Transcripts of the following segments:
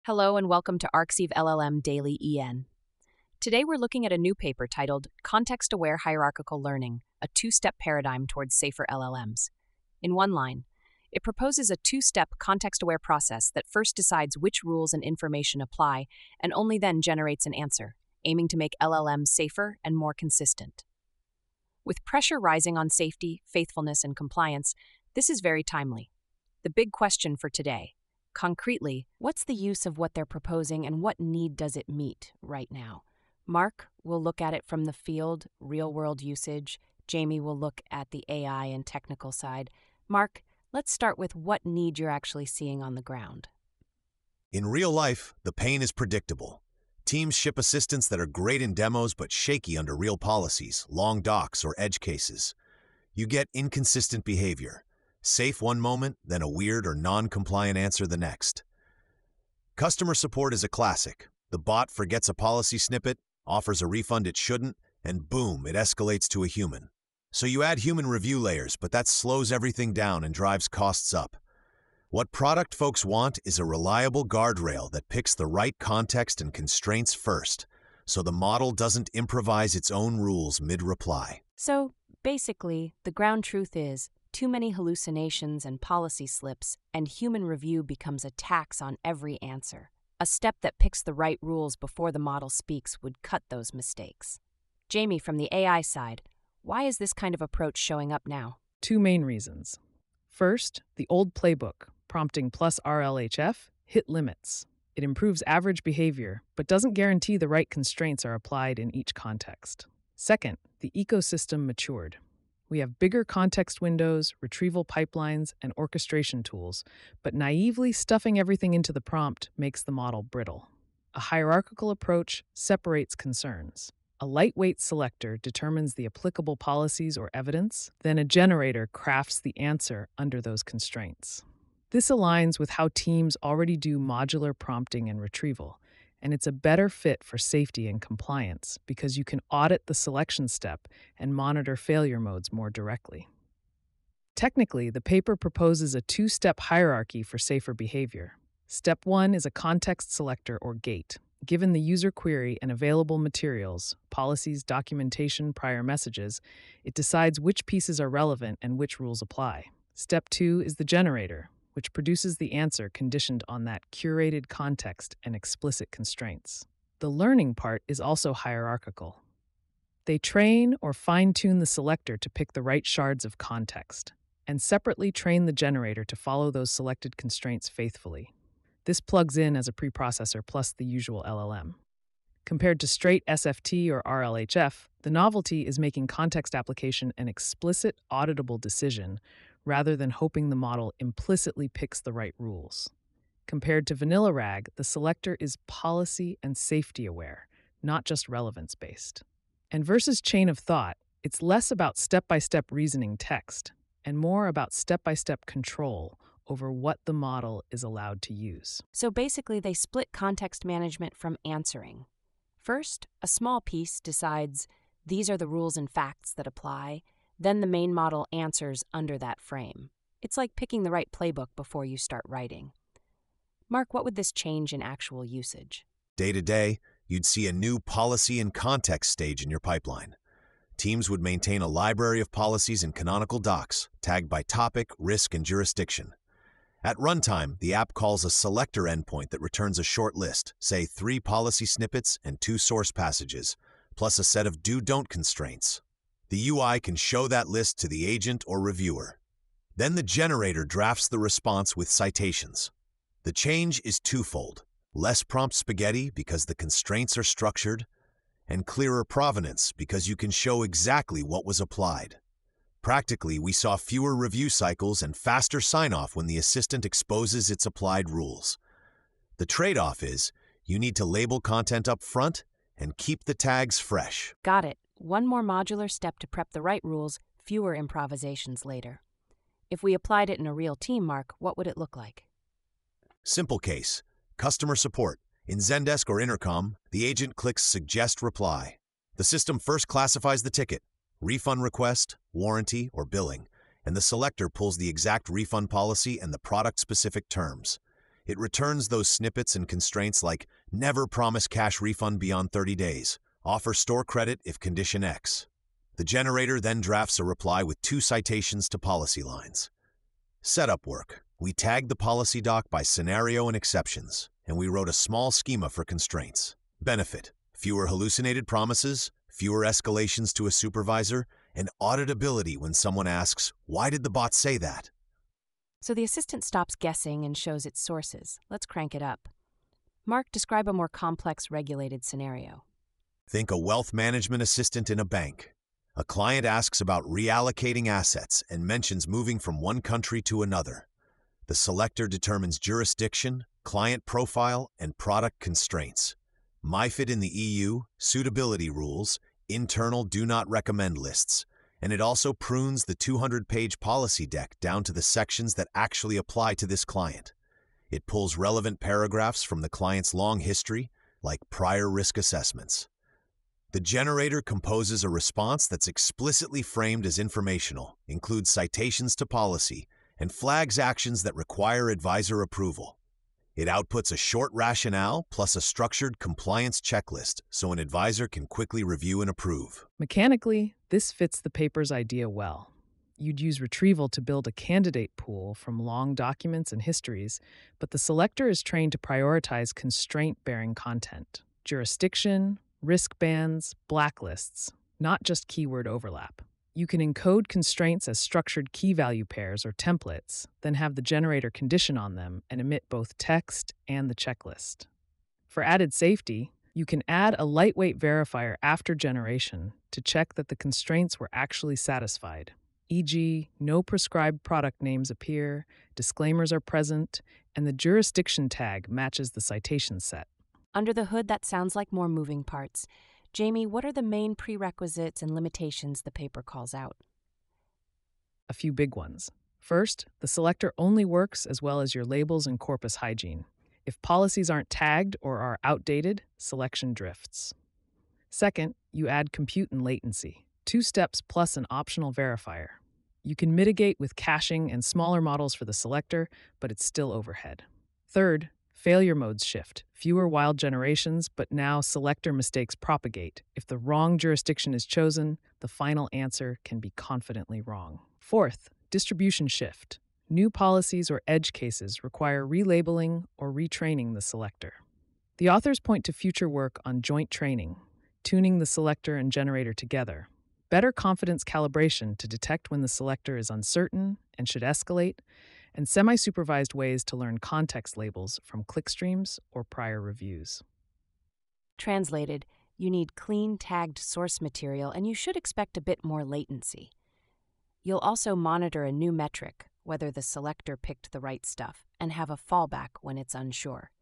Hello and welcome to ArcSieve LLM Daily EN. Today we're looking at a new paper titled Context-Aware Hierarchical Learning, a two-step paradigm towards safer LLMs. In one line, it proposes a two-step context-aware process that first decides which rules and information apply and only then generates an answer, aiming to make LLMs safer and more consistent. With pressure rising on safety, faithfulness, and compliance, this is very timely. The big question for today: concretely, what's the use of what they're proposing and what need does it meet right now? Mark will look at it from the field, real-world usage. Jamie will look at the AI and technical side. Mark, let's start with what need you're actually seeing on the ground. In real life, the pain is predictable. Teams ship assistants that are great in demos but shaky under real policies, long docs, or edge cases. You get inconsistent behavior. Safe one moment, then a weird or non-compliant answer the next. Customer support is a classic. The bot forgets a policy snippet, offers a refund it shouldn't, and boom, it escalates to a human. So you add human review layers, but that slows everything down and drives costs up. What product folks want is a reliable guardrail that picks the right context and constraints first, so the model doesn't improvise its own rules mid-reply. So, basically, the ground truth is, too many hallucinations and policy slips, and human review becomes a tax on every answer. A step that picks the right rules before the model speaks would cut those mistakes. Jamie, from the AI side, why is this kind of approach showing up now? Two main reasons. First, the old playbook, prompting plus RLHF, hit limits. It improves average behavior, but doesn't guarantee the right constraints are applied in each context. Second, the ecosystem matured. We have bigger context windows, retrieval pipelines, and orchestration tools, but naively stuffing everything into the prompt makes the model brittle. A hierarchical approach separates concerns. A lightweight selector determines the applicable policies or evidence, then a generator crafts the answer under those constraints. This aligns with how teams already do modular prompting and retrieval, and it's a better fit for safety and compliance because you can audit the selection step and monitor failure modes more directly. Technically, the paper proposes a two-step hierarchy for safer behavior. Step 1 is a context selector or gate. Given the user query and available materials, policies, documentation, prior messages, it decides which pieces are relevant and which rules apply. Step 2 is the generator, which produces the answer conditioned on that curated context and explicit constraints. The learning part is also hierarchical. They train or fine-tune the selector to pick the right shards of context, and separately train the generator to follow those selected constraints faithfully. This plugs in as a preprocessor plus the usual LLM. Compared to straight SFT or RLHF, the novelty is making context application an explicit, auditable decision rather than hoping the model implicitly picks the right rules. Compared to vanilla RAG, the selector is policy and safety aware, not just relevance-based. And versus chain of thought, it's less about step-by-step reasoning text and more about step-by-step control over what the model is allowed to use. So basically, they split context management from answering. First, a small piece decides these are the rules and facts that apply. Then the main model answers under that frame. It's like picking the right playbook before you start writing. Mark, what would this change in actual usage? Day to day, you'd see a new policy and context stage in your pipeline. Teams would maintain a library of policies in canonical docs, tagged by topic, risk, and jurisdiction. At runtime, the app calls a selector endpoint that returns a short list, say 3 policy snippets and 2 source passages, plus a set of do-don't constraints. The UI can show that list to the agent or reviewer. Then the generator drafts the response with citations. The change is twofold: less prompt spaghetti because the constraints are structured, and clearer provenance because you can show exactly what was applied. Practically, we saw fewer review cycles and faster sign-off when the assistant exposes its applied rules. The trade-off is you need to label content up front and keep the tags fresh. Got it. One more modular step to prep the right rules, fewer improvisations later. If we applied it in a real team, Mark, what would it look like? Simple case: customer support. In Zendesk or Intercom, the agent clicks Suggest Reply. The system first classifies the ticket, refund request, warranty, or billing, and the selector pulls the exact refund policy and the product-specific terms. It returns those snippets and constraints like never promise cash refund beyond 30 days, offer store credit if condition X. The generator then drafts a reply with 2 citations to policy lines. Setup work. We tagged the policy doc by scenario and exceptions, and we wrote a small schema for constraints. Benefit: fewer hallucinated promises, fewer escalations to a supervisor, and auditability when someone asks, "Why did the bot say that?" So the assistant stops guessing and shows its sources. Let's crank it up. Mark, describe a more complex regulated scenario. Think a wealth management assistant in a bank. A client asks about reallocating assets and mentions moving from one country to another. The selector determines jurisdiction, client profile, and product constraints. MiFID in the EU, suitability rules, internal do not recommend lists, and it also prunes the 200-page policy deck down to the sections that actually apply to this client. It pulls relevant paragraphs from the client's long history, like prior risk assessments. The generator composes a response that's explicitly framed as informational, includes citations to policy, and flags actions that require advisor approval. It outputs a short rationale plus a structured compliance checklist so an advisor can quickly review and approve. Mechanically, this fits the paper's idea well. You'd use retrieval to build a candidate pool from long documents and histories, but the selector is trained to prioritize constraint-bearing content: jurisdiction, risk bands, blacklists, not just keyword overlap. You can encode constraints as structured key-value pairs or templates, then have the generator condition on them and emit both text and the checklist. For added safety, you can add a lightweight verifier after generation to check that the constraints were actually satisfied, e.g., no prescribed product names appear, disclaimers are present, and the jurisdiction tag matches the citation set. Under the hood, that sounds like more moving parts. Jamie, what are the main prerequisites and limitations the paper calls out? A few big ones. First, the selector only works as well as your labels and corpus hygiene. If policies aren't tagged or are outdated, selection drifts. Second, you add compute and latency, 2 steps plus an optional verifier. You can mitigate with caching and smaller models for the selector, but it's still overhead. Third, failure modes shift. Fewer wild generations, but now selector mistakes propagate. If the wrong jurisdiction is chosen, the final answer can be confidently wrong. Fourth, distribution shift. New policies or edge cases require relabeling or retraining the selector. The authors point to future work on joint training, tuning the selector and generator together, better confidence calibration to detect when the selector is uncertain and should escalate, and semi-supervised ways to learn context labels from clickstreams or prior reviews. Translated, you need clean tagged source material and you should expect a bit more latency. You'll also monitor a new metric, whether the selector picked the right stuff, and have a fallback when it's unsure.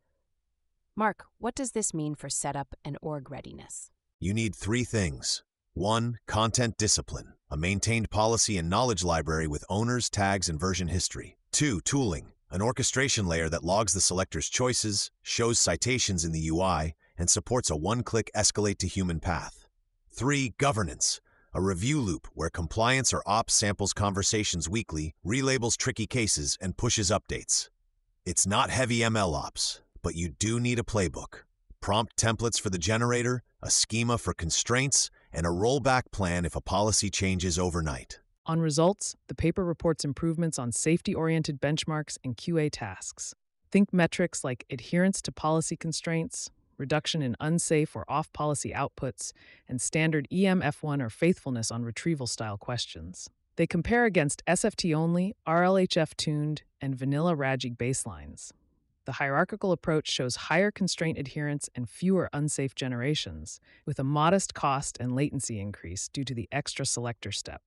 Mark, what does this mean for setup and org readiness? You need 3 things. 1. Content discipline, a maintained policy and knowledge library with owners, tags, and version history. 2. Tooling, an orchestration layer that logs the selector's choices, shows citations in the UI, and supports a one-click escalate to human path. 3. Governance, a review loop where compliance or ops samples conversations weekly, relabels tricky cases, and pushes updates. It's not heavy ML ops, but you do need a playbook. Prompt templates for the generator, a schema for constraints, and a rollback plan if a policy changes overnight. On results, the paper reports improvements on safety-oriented benchmarks and QA tasks. Think metrics like adherence to policy constraints, reduction in unsafe or off-policy outputs, and standard EMF1 or faithfulness on retrieval-style questions. They compare against SFT-only, RLHF-tuned, and vanilla RAGIG baselines. The hierarchical approach shows higher constraint adherence and fewer unsafe generations, with a modest cost and latency increase due to the extra selector step.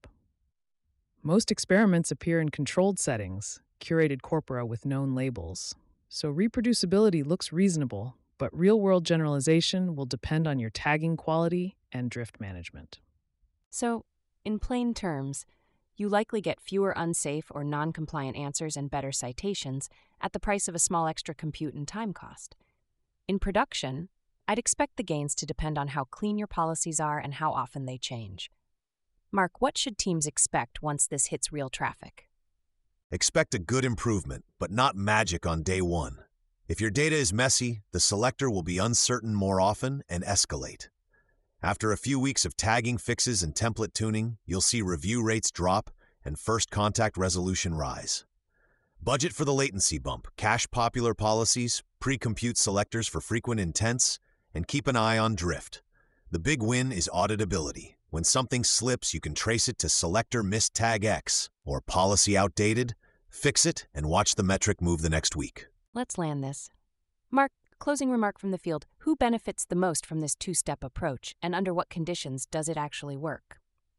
Most experiments appear in controlled settings, curated corpora with known labels. So reproducibility looks reasonable, but real-world generalization will depend on your tagging quality and drift management. So, in plain terms, you likely get fewer unsafe or non-compliant answers and better citations at the price of a small extra compute and time cost. In production, I'd expect the gains to depend on how clean your policies are and how often they change. Mark, what should teams expect once this hits real traffic? Expect a good improvement, but not magic on day 1. If your data is messy, the selector will be uncertain more often and escalate. After a few weeks of tagging fixes and template tuning, you'll see review rates drop and first contact resolution rise. Budget for the latency bump, cache popular policies, pre-compute selectors for frequent intents, and keep an eye on drift. The big win is auditability. When something slips, you can trace it to selector missed tag X or policy outdated, fix it, and watch the metric move the next week. Let's land this. Mark, closing remark from the field. Who benefits the most from this two-step approach, and under what conditions does it actually work?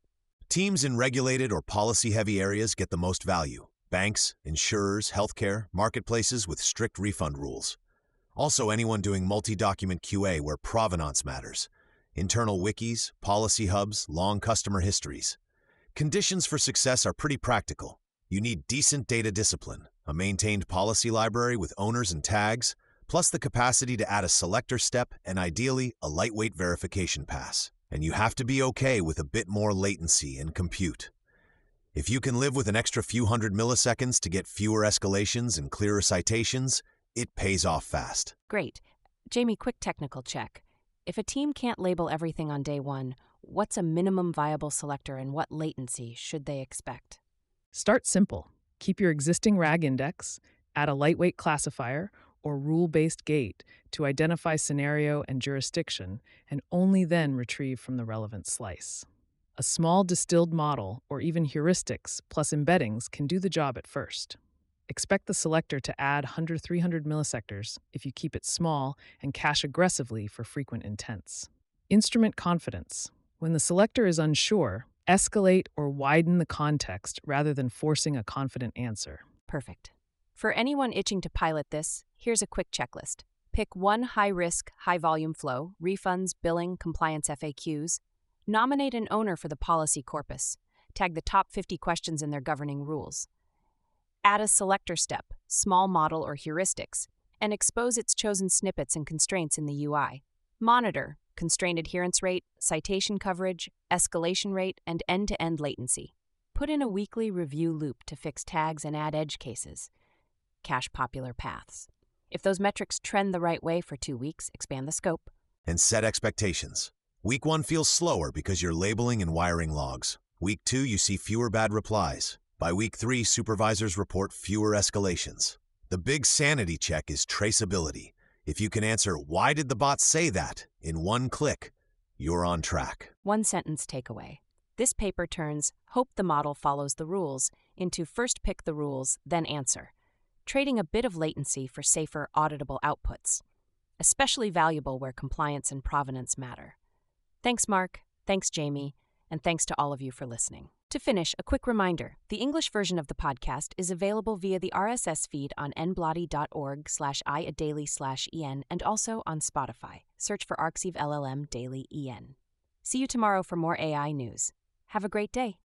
Teams in regulated or policy-heavy areas get the most value. Banks, insurers, healthcare, marketplaces with strict refund rules. Also, anyone doing multi-document QA where provenance matters. Internal wikis, policy hubs, long customer histories. Conditions for success are pretty practical. You need decent data discipline, a maintained policy library with owners and tags, plus the capacity to add a selector step and ideally a lightweight verification pass. And you have to be okay with a bit more latency in compute. If you can live with an extra few hundred milliseconds to get fewer escalations and clearer citations, it pays off fast. Great. Jamie, quick technical check. If a team can't label everything on day one, what's a minimum viable selector and what latency should they expect? Start simple. Keep your existing RAG index, add a lightweight classifier or rule-based gate to identify scenario and jurisdiction, and only then retrieve from the relevant slice. A small distilled model or even heuristics plus embeddings can do the job at first. Expect the selector to add 100-300 millisectors if you keep it small and cache aggressively for frequent intents. Instrument confidence. When the selector is unsure, escalate or widen the context rather than forcing a confident answer. Perfect. For anyone itching to pilot this, here's a quick checklist. Pick one high-risk, high-volume flow, refunds, billing, compliance FAQs. Nominate an owner for the policy corpus. Tag the top 50 questions in their governing rules. Add a selector step, small model or heuristics, and expose its chosen snippets and constraints in the UI. Monitor constrained adherence rate, citation coverage, escalation rate, and end-to-end latency. Put in a weekly review loop to fix tags and add edge cases. Cache popular paths. If those metrics trend the right way for 2 weeks, expand the scope. And set expectations. Week 1 feels slower because you're labeling and wiring logs. Week 2, you see fewer bad replies. By week 3, supervisors report fewer escalations. The big sanity check is traceability. If you can answer, "Why did the bot say that?" in one click, you're on track. One sentence takeaway. This paper turns "hope the model follows the rules" into "first pick the rules, then answer," trading a bit of latency for safer, auditable outputs. Especially valuable where compliance and provenance matter. Thanks, Mark. Thanks, Jamie. And thanks to all of you for listening. To finish, a quick reminder. The English version of the podcast is available via the RSS feed on nbloody.org/iadaily/en and also on Spotify. Search for Arxiv LLM Daily EN. See you tomorrow for more AI news. Have a great day.